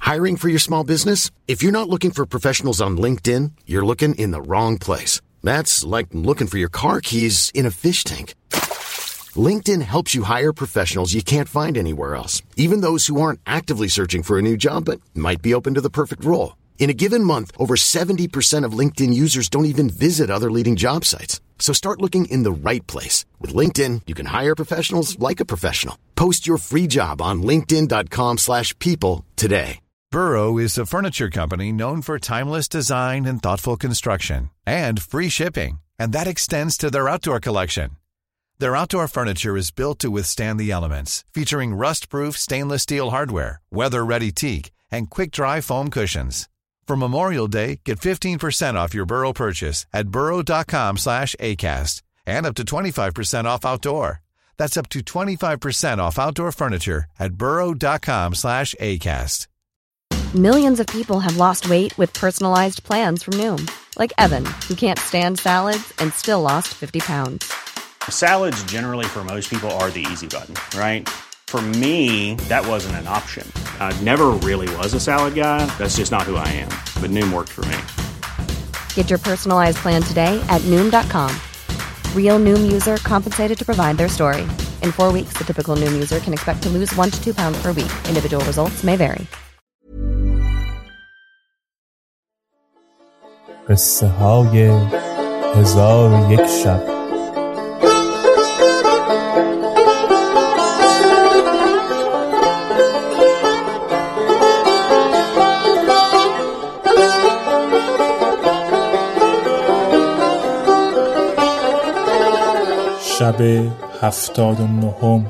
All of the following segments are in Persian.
Hiring for your small business? If you're not looking for professionals on LinkedIn, you're looking in the wrong place. That's like looking for your car keys in a fish tank. LinkedIn helps you hire professionals you can't find anywhere else, even those who aren't actively searching for a new job but might be open to the perfect role. In a given month, over 70% of LinkedIn users don't even visit other leading job sites. So start looking in the right place. With LinkedIn, you can hire professionals like a professional. Post your free job on linkedin.com/people today. Burrow is a furniture company known for timeless design and thoughtful construction, and free shipping, and that extends to their outdoor collection. Their outdoor furniture is built to withstand the elements, featuring rust-proof stainless steel hardware, weather-ready teak, and quick-dry foam cushions. For Memorial Day, get 15% off your Burrow purchase at burrow.com/acast, and up to 25% off outdoor. That's up to 25% off outdoor furniture at burrow.com/acast. Millions of people have lost weight with personalized plans from Noom, like Evan, who can't stand salads and still lost 50 pounds. Salads generally for most people are the easy button, right? For me, that wasn't an option. I never really was a salad guy. That's just not who I am. But Noom worked for me. Get your personalized plan today at Noom.com. Real Noom user compensated to provide their story. In 4 weeks, the typical Noom user can expect to lose 1 to 2 pounds per week. Individual results may vary. قصه های 1001 شب. شب 79.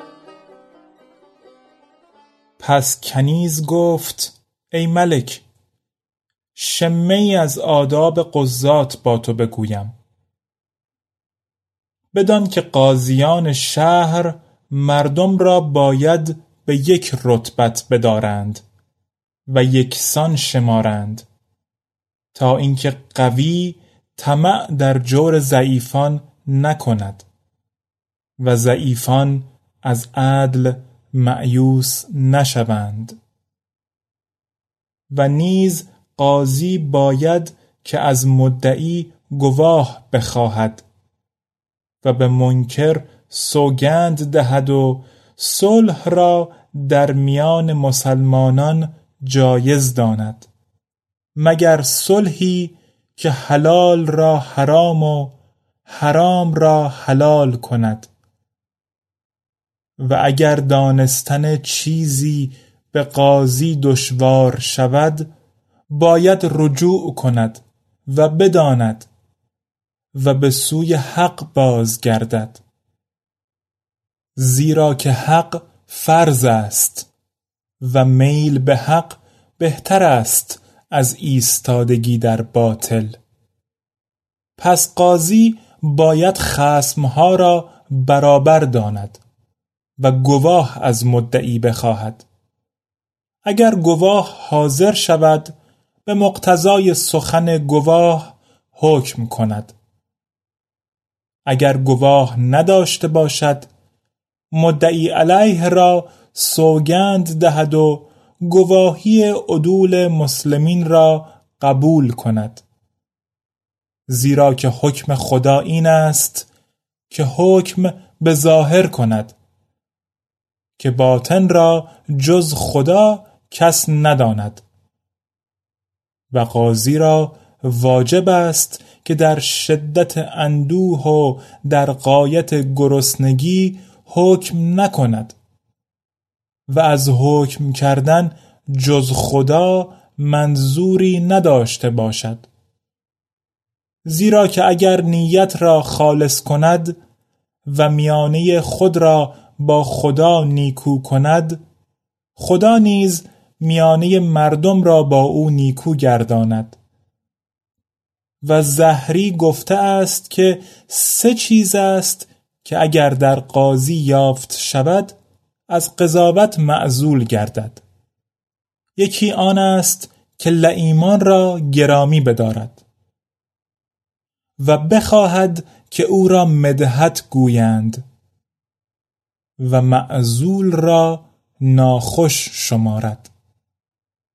پس کنیز گفت: ای ملک، شمه‌ای از آداب قضات با تو بگویم. بدان که قاضیان شهر مردم را باید به یک رتبت بدارند و یکسان شمارند، تا اینکه قوی طمع در جور ضعیفان نکند و ضعیفان از عدل مأیوس نشوند. و نیز قاضی باید که از مدعی گواه بخواهد و به منکر سوگند دهد و صلح را در میان مسلمانان جایز داند، مگر صلحی که حلال را حرام و حرام را حلال کند. و اگر دانستن چیزی به قاضی دشوار شود، باید رجوع کند و بداند و به سوی حق بازگردد، زیرا که حق فرض است و میل به حق بهتر است از ایستادگی در باطل. پس قاضی باید خصمها را برابر داند و گواه از مدعی بخواهد. اگر گواه حاضر شود، به مقتضای سخن گواه حکم کند. اگر گواه نداشته باشد، مدعی علیه را سوگند دهد و گواهی عدول مسلمین را قبول کند، زیرا که حکم خدا این است که حکم به ظاهر کند، که باطن را جز خدا کس نداند. و قاضی را واجب است که در شدت اندوه و در غایت گرسنگی حکم نکند و از حکم کردن جز خدا منظوری نداشته باشد، زیرا که اگر نیت را خالص کند و میانه خود را با خدا نیکو کند، خدا نیز میانه مردم را با او نیکو گرداند. و زهری گفته است که 3 چیز است که اگر در قاضی یافت شود از قضاوت معزول گردد. یکی آن است که لئیمان را گرامی بدارد و بخواهد که او را مدحت گویند و معزول را ناخوش شمارد.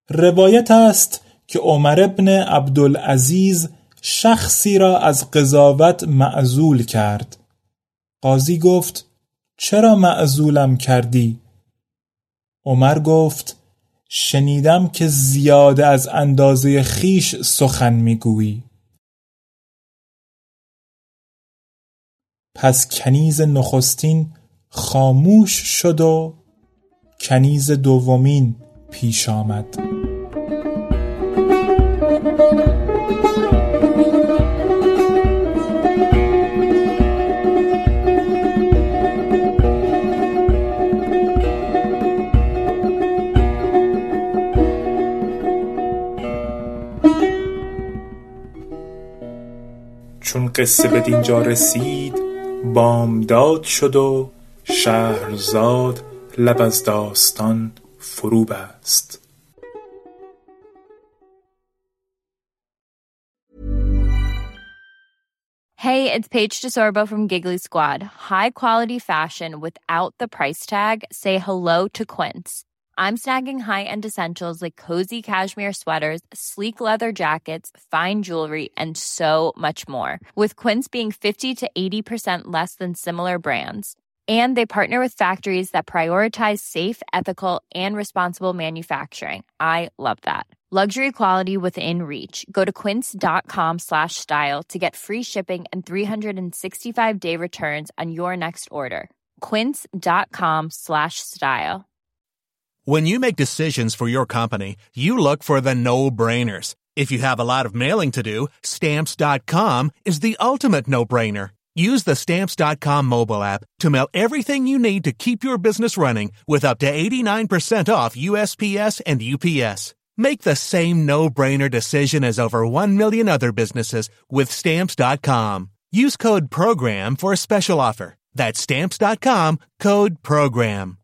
روایت است که عمر بن عبدالعزیز شخصی را از قضاوت معزول کرد. قاضی گفت: چرا معزولم کردی؟ عمر گفت: شنیدم که زیاده از اندازه خیش سخن میگویی. پس کنیز نخستین خاموش شد و کنیز دومین پیش آمد. چون قصه به دینجا رسید بامداد شد و شهرزاد لب از داستان فرو بست. Hey, it's Paige DeSorbo from Giggly Squad. High quality fashion without the price tag. Say hello to Quince. I'm snagging high-end essentials like cozy cashmere sweaters, sleek leather jackets, fine jewelry, and so much more. With Quince being 50 to 80% less than similar brands. And they partner with factories that prioritize safe, ethical, and responsible manufacturing. I love that. Luxury quality within reach. Go to quince.com/style to get free shipping and 365-day returns on your next order. Quince.com/style. When you make decisions for your company, you look for the no-brainers. If you have a lot of mailing to do, Stamps.com is the ultimate no-brainer. Use the Stamps.com mobile app to mail everything you need to keep your business running with up to 89% off USPS and UPS. Make the same no-brainer decision as over 1 million other businesses with Stamps.com. Use code PROGRAM for a special offer. That's Stamps.com, code PROGRAM.